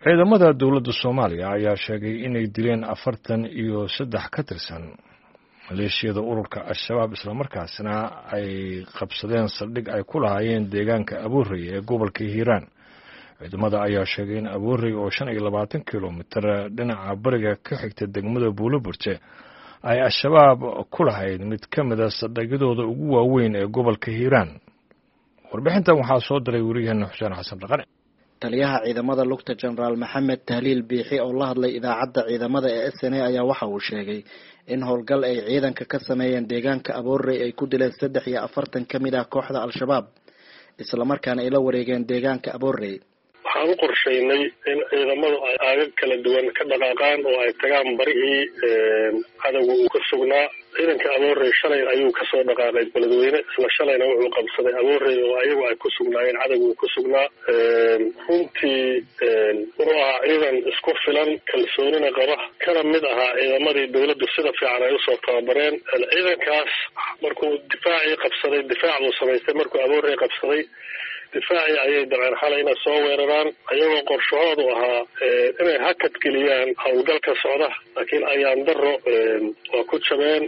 ciidamada dowladda Soomaaliya ayaa sheegay inay dileen 43 ka tirsan maleeshiyada ururka Al-Shabaab isla markaasna ay qabsadeen saldhig ay ku lahaayeen deegaanka Abuurey ee gobolka Hiiraan. ciidamada ayaa sheegay in Abuurey oo 25 kiiloomitir dhinaca bariga ka xigta degmada Buuloburte ay Al-Shabaab ku lahayd mid ka mid ah saldhigyadooda ugu waaweyn ee gobolka Hiiraan. warbixintan waxaa soo diray wariyaheena Xuseen Xasan Dhaqane. taliyaha ciidamada lugta Generaal Maxamed Tahliil Biixi oo la hadlay idaacadda ciidamada ee SNA ayaa waxa uu sheegay in howlgal ay ciidanka ka sameeyeen deegaanka Abuurey ay ku dileen 43 ka mid ah kooxda Al-Shabaab isla markaana ay la wareegeen deegaanka Abuurey. waxaan u qorsheynay in ciidamadu ay aagag kala duwan ka dhaqaaqaan oo ay tagaan barihii cadowga uu ka sugnaa. ciidanka Abuurey shalay ayuu kasoo dhaqaaqay beledweyne, isla shalayna wuxuu qabsaday Abuurey oo ayagu ay ku sugnaayeen cadowga uu ku sugnaa. runtii wuxuu ahaa ciidan isku filan, kalsoonina qaba, kana mid ahaa ciidamadii dowladdu sida fiican ay usoo tababareen. ciidankaas markuu difaacii qabsaday, difaac buu samaystay markuu Abuurey qabsaday. difaacii ayay dabceen xalay inay soo weeraraan ayagoo qorshahoodu ahaa inay hakad geliyaan howlgalka socda, laakiin ayaan daro waa ku jabeen.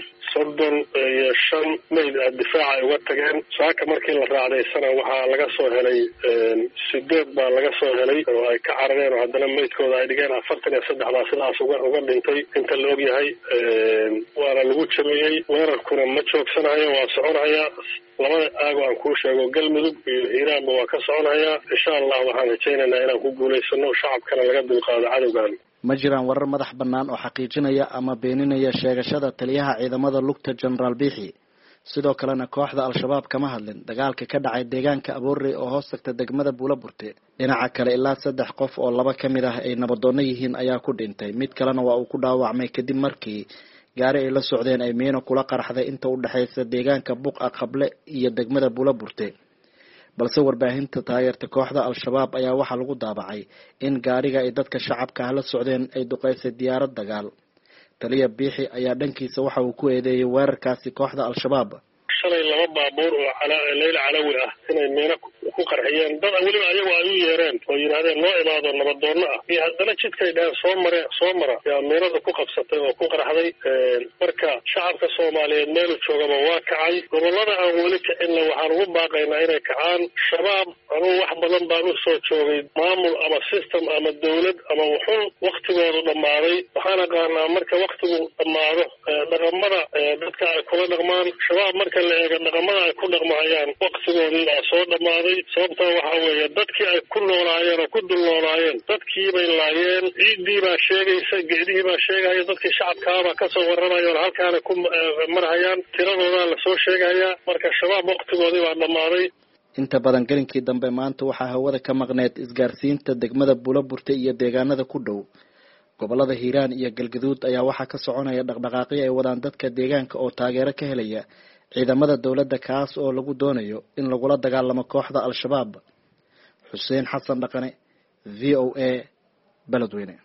35 mayd difaaca ay uga tageen. saaka markii la raacdaysana waxaa laga soo helay 8 baa laga soo helay oo ay ka carareen oo haddana maydkooda ay dhigeen. 43 baa sidaas uga dhintay inta la ogyahay. waana lagu jabeeyey. weerarkuna ma joogsanayo, waa soconaya. labada aago aan kuu sheego galmudug iyo hiiraanba waa ka soconaya. insha allah waxaan rajaynaynaa inaan ku guulaysano shacabkana laga dulqaado cadowgan. ma jiraan warar madax bannaan oo xaqiijinaya ama beeninaya sheegashada taliyaha ciidamada lugta Generaal Biixi. sidoo kalena kooxda Al-Shabaab kama hadlin dagaalka ka dhacay deegaanka Abuurey oo hoos tagta degmada Buuloburte. dhinaca kale ilaa 3 qof oo 2 ka mid ah ay nabadoono yihiin ayaa ku dhintay, mid kalena waa uu ku dhaawacmay kadib markii gaari ay la socdeen ay meeno kula qarxday inta u dhaxaysa deegaanka Buqa Qable iyo degmada Buuloburte. balse warbaahinta taageerta kooxda Al-Shabaab ayaa waxa lagu daabacay in gaariga ay dadka shacabka ah la socdeen ay duqeysay diyaarad dagaal. taliya Biixi ayaa dhankiisa waxa uu ku eedeeyay weerarkaasi kooxda Al-Shabaab. shalay 2 baabuur oo leyla calawi ah inay meeno ku qarxiyeen, dad weliba ayagu ay u yeereen oo yiraahdeen noo imaado nabadoono ah, iyo haddana jidkay dhaheen soo mara yaa meenada ku qabsatay oo ku qarxday. marka shacabka Soomaaliyeed meelu joogaba waa kacay. gobolada aan weli kicinna waxaan ugu baaqaynaa inay kacaan. shabaab anugu wax badan baan u soo joogay, maamul ama system ama dowlad ama wuxuun waktigoodu dhammaaday. waxaan aqaanaa marka waktigu dhammaado dhaqamada dadka ay kula dhaqmaan. shabaab marka la eego dhaqamada ay ku dhaqmayaan waktigoodii baa soo dhammaaday. sababtaa waxaa weeye dadkii ay ku noolaayeen oo ku dul noolaayeen dadkii bay laayeen. ciiddii baa sheegaysa, geedihii baa sheegaya, dadkii shacabkaabaa kasoo warramaya oo halkaana ku marhayaan. tiradoodaa lasoo sheegayaa. marka shabaab waktigoodii baa dhammaaday. inta badan gelinkii dambe maanta waxaa hawada ka maqneed isgaarsiinta degmada Buuloburte iyo deegaanada ku dhow. gobolada Hiiraan iyo Galgaduud ayaa waxaa ka soconaya dhaqdhaqaaqyo ay wadaan dadka deegaanka oo taageero ka helaya ciidamada dowladda kaas oo lagu doonayo in lagula dagaalamo kooxda Al-Shabaab. Xuseen Xasan Dhaqane, VOA, Beledweyne.